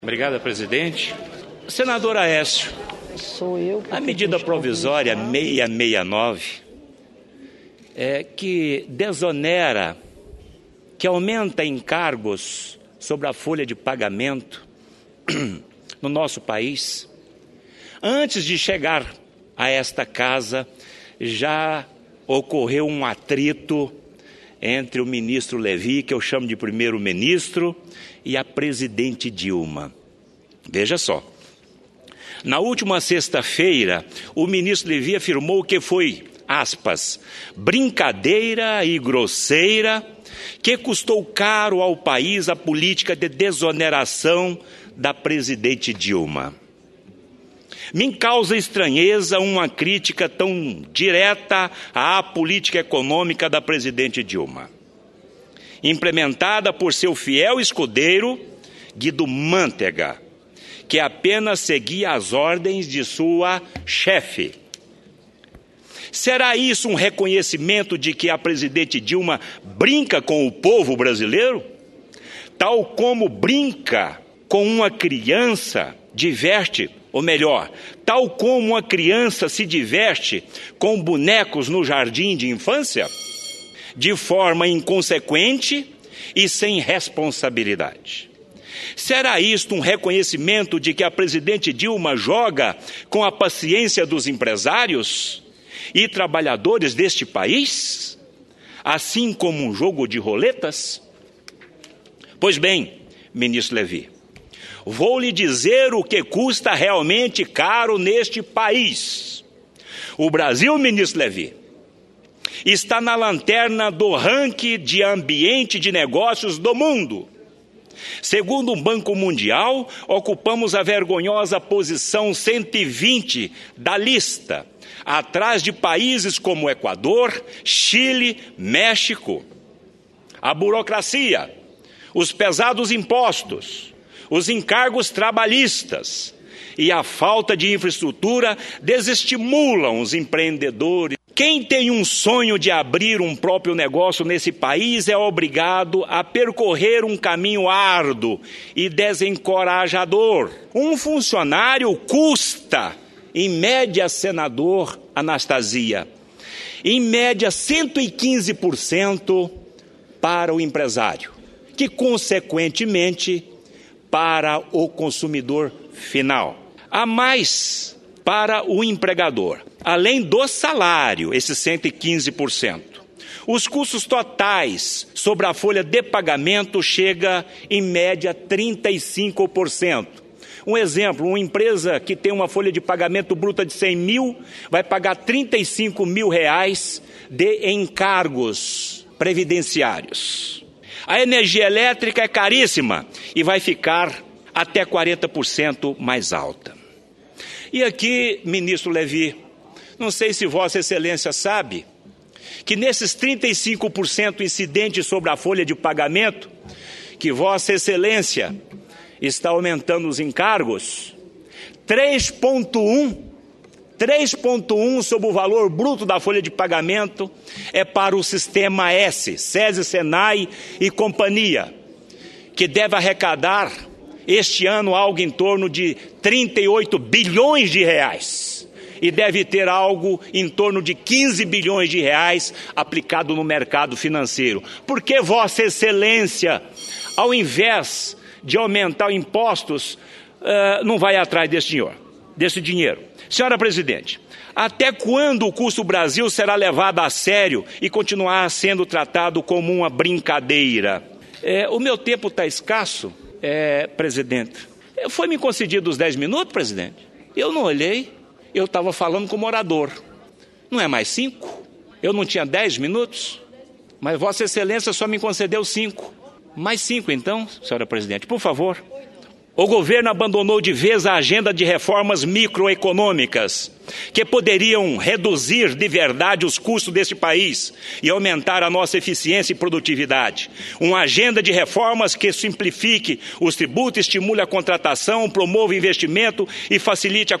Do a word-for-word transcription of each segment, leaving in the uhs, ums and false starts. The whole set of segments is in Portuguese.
Obrigado, presidente. Senador Aécio, Sou eu que a medida provisória seiscentos e sessenta e nove, é, que desonera, que aumenta encargos sobre a folha de pagamento no nosso país, antes de chegar a esta casa, já ocorreu um atrito entre o ministro Levi, que eu chamo de primeiro-ministro, e a presidente Dilma. Veja só, na última sexta-feira, o ministro Levi afirmou que foi, aspas, brincadeira e grosseira, que custou caro ao país a política de desoneração da presidente Dilma. Me causa estranheza uma crítica tão direta à política econômica da presidente Dilma, implementada por seu fiel escudeiro, Guido Mantega, que apenas seguia as ordens de sua chefe. Será isso um reconhecimento de que a presidente Dilma brinca com o povo brasileiro? Tal como brinca com uma criança, diverte, ou melhor, tal como uma criança se diverte com bonecos no jardim de infância? De forma inconsequente e sem responsabilidade. Será isto um reconhecimento de que a presidente Dilma joga com a paciência dos empresários e trabalhadores deste país, assim como um jogo de roletas? Pois bem, ministro Levi, vou lhe dizer o que custa realmente caro neste país. O Brasil, ministro Levi, está na lanterna do ranking de ambiente de negócios do mundo. Segundo o Banco Mundial, ocupamos a vergonhosa posição cento e vinte da lista, atrás de países como Equador, Chile, México. A burocracia, os pesados impostos, os encargos trabalhistas e a falta de infraestrutura desestimulam os empreendedores. Quem tem um sonho de abrir um próprio negócio nesse país é obrigado a percorrer um caminho árduo e desencorajador. Um funcionário custa, em média, senador Anastasia, em média cento e quinze por cento para o empresário, que consequentemente para o consumidor final. A mais para o empregador, além do salário, esses cento e quinze por cento. Os custos totais sobre a folha de pagamento chega em média trinta e cinco por cento. Um exemplo, uma empresa que tem uma folha de pagamento bruta de cem mil, vai pagar trinta e cinco mil reais de encargos previdenciários. A energia elétrica é caríssima e vai ficar até quarenta por cento mais alta. E aqui, ministro Levi, não sei se Vossa Excelência sabe que nesses trinta e cinco por cento incidentes sobre a folha de pagamento, que Vossa Excelência está aumentando os encargos, três vírgula um, três vírgula um sobre o valor bruto da folha de pagamento é para o Sistema S, SESI, Senai e companhia, que deve arrecadar este ano algo em torno de trinta e oito bilhões de reais e deve ter algo em torno de quinze bilhões de reais aplicado no mercado financeiro. Por que Vossa Excelência, ao invés de aumentar impostos, uh, não vai atrás desse dinheiro, desse dinheiro? Senhora Presidente, até quando o custo Brasil será levado a sério e continuar sendo tratado como uma brincadeira? É, o meu tempo está escasso. É, presidente, foi me concedido os dez minutos, presidente? Eu não olhei, eu estava falando como orador. Não é mais cinco? Eu não tinha dez minutos? Mas Vossa Excelência só me concedeu cinco. Mais cinco então, senhora presidente, por favor. O governo abandonou de vez a agenda de reformas microeconômicas que poderiam reduzir de verdade os custos deste país e aumentar a nossa eficiência e produtividade. Uma agenda de reformas que simplifique os tributos, estimule a contratação, promova o investimento e facilite a,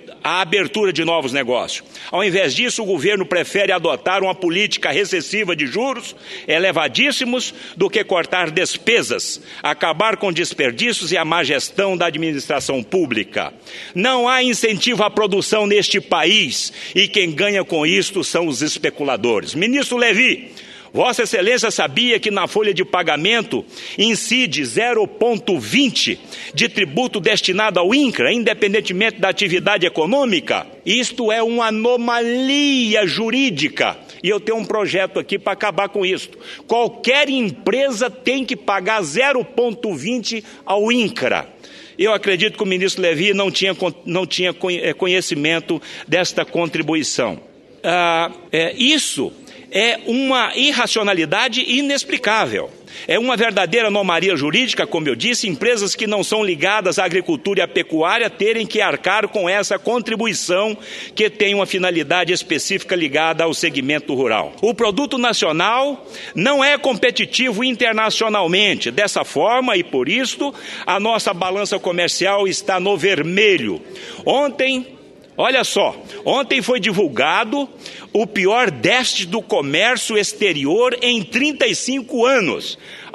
a abertura de novos negócios. Ao invés disso, o governo prefere adotar uma política recessiva de juros elevadíssimos do que cortar despesas, acabar com desperdícios e a má gestão da administração pública. Não há incentivo à produção neste país e quem ganha com isto são os especuladores. Ministro Levi, Vossa Excelência sabia que na folha de pagamento incide zero vírgula vinte de tributo destinado ao INCRA, independentemente da atividade econômica? Isto é uma anomalia jurídica. E eu tenho um projeto aqui para acabar com isso. Qualquer empresa tem que pagar zero vírgula vinte ao INCRA. Eu acredito que o ministro Levi não tinha, não tinha conhecimento desta contribuição. Ah, é, isso é uma irracionalidade inexplicável. É uma verdadeira anomalia jurídica, como eu disse, empresas que não são ligadas à agricultura e à pecuária terem que arcar com essa contribuição que tem uma finalidade específica ligada ao segmento rural. O produto nacional não é competitivo internacionalmente. Dessa forma, e por isto, a nossa balança comercial está no vermelho. Ontem, olha só, ontem foi divulgado o pior déficit do comércio exterior em trinta e cinco anos.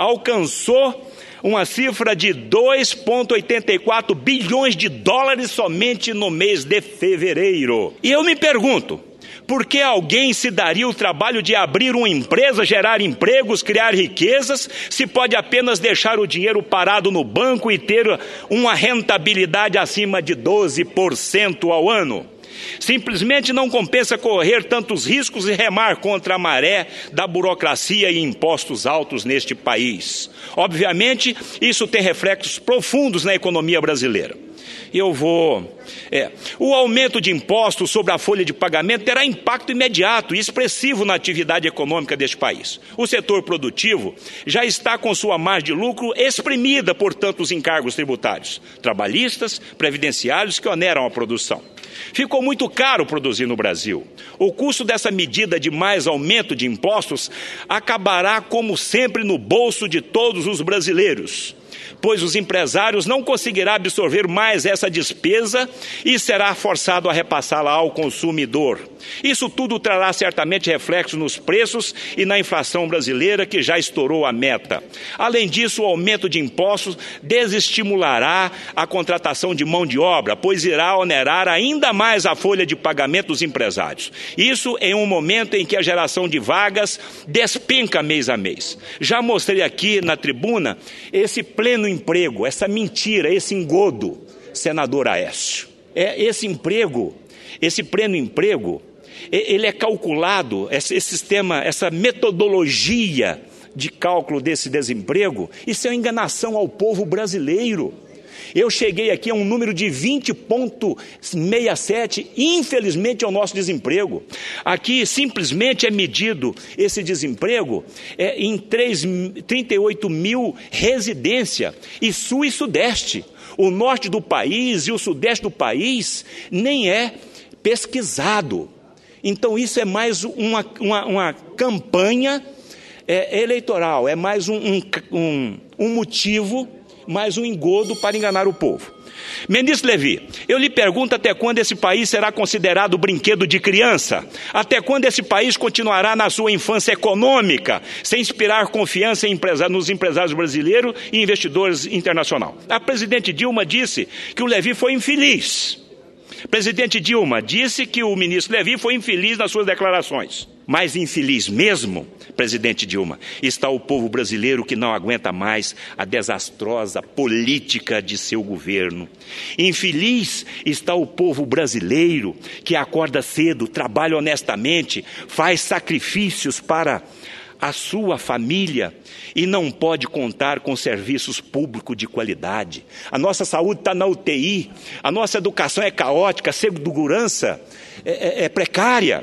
Alcançou uma cifra de dois vírgula oitenta e quatro bilhões de dólares somente no mês de fevereiro. E eu me pergunto, por que alguém se daria o trabalho de abrir uma empresa, gerar empregos, criar riquezas, se pode apenas deixar o dinheiro parado no banco e ter uma rentabilidade acima de doze por cento ao ano? Simplesmente não compensa correr tantos riscos e remar contra a maré da burocracia e impostos altos neste país. Obviamente, isso tem reflexos profundos na economia brasileira. Eu vou... É, o aumento de impostos sobre a folha de pagamento terá impacto imediato e expressivo na atividade econômica deste país. O setor produtivo já está com sua margem de lucro exprimida por tantos encargos tributários, trabalhistas, previdenciários que oneram a produção. Ficou muito caro produzir no Brasil. O custo dessa medida de mais aumento de impostos acabará, como sempre, no bolso de todos os brasileiros, pois os empresários não conseguirão absorver mais essa despesa e será forçado a repassá-la ao consumidor. Isso tudo trará certamente reflexos nos preços e na inflação brasileira, que já estourou a meta. Além disso, o aumento de impostos desestimulará a contratação de mão de obra, pois irá onerar ainda mais a folha de pagamento dos empresários. Isso em um momento em que a geração de vagas despenca mês a mês. Já mostrei aqui na tribuna esse pleno emprego, essa mentira, esse engodo, senador Aécio. É, esse emprego, esse pleno emprego, ele é calculado, esse sistema, essa metodologia de cálculo desse desemprego, isso é uma enganação ao povo brasileiro. Eu cheguei aqui a um número de vinte vírgula sessenta e sete, infelizmente é o nosso desemprego. Aqui simplesmente é medido esse desemprego é, em trinta e oito mil residências, e sul e sudeste. O norte do país e o sudeste do país nem é pesquisado. Então isso é mais uma, uma, uma campanha é, eleitoral, é mais um, um, um, um motivo, mais um engodo para enganar o povo. Ministro Levi, eu lhe pergunto até quando esse país será considerado brinquedo de criança? Até quando esse país continuará na sua infância econômica, sem inspirar confiança em empresa, nos empresários brasileiros e investidores internacionais? A presidente Dilma disse que o Levi foi infeliz. Presidente Dilma disse que o ministro Levi foi infeliz nas suas declarações. Mas infeliz mesmo, presidente Dilma, está o povo brasileiro que não aguenta mais a desastrosa política de seu governo. Infeliz está o povo brasileiro que acorda cedo, trabalha honestamente, faz sacrifícios para a sua família e não pode contar com serviços públicos de qualidade. A nossa saúde está na U T I, a nossa educação é caótica, a segurança é, é, é precária.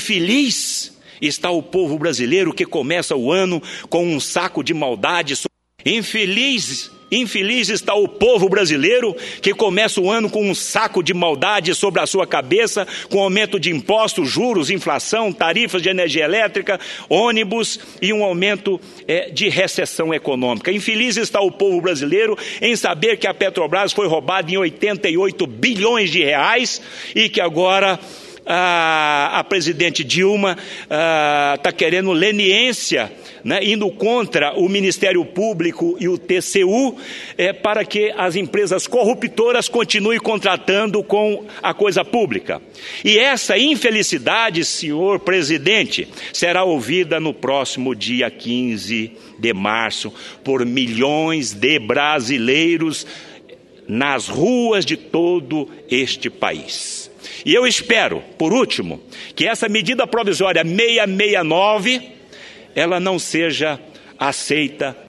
Infeliz está o povo brasileiro que começa o ano com um saco de maldade. Infeliz Infeliz está o povo brasileiro que começa o ano com um saco de maldade sobre a sua cabeça, com aumento de impostos, juros, inflação, tarifas de energia elétrica, ônibus e um aumento é, de recessão econômica. Infeliz está o povo brasileiro em saber que a Petrobras foi roubada em oitenta e oito bilhões de reais e que agora a, a presidente Dilma está querendo leniência, né, indo contra o Ministério Público e o T C U, é, para que as empresas corruptoras continuem contratando com a coisa pública. E essa infelicidade, senhor presidente, será ouvida no próximo dia quinze de março por milhões de brasileiros nas ruas de todo este país. E eu espero, por último, que essa medida provisória seiscentos e sessenta e nove ela não seja aceita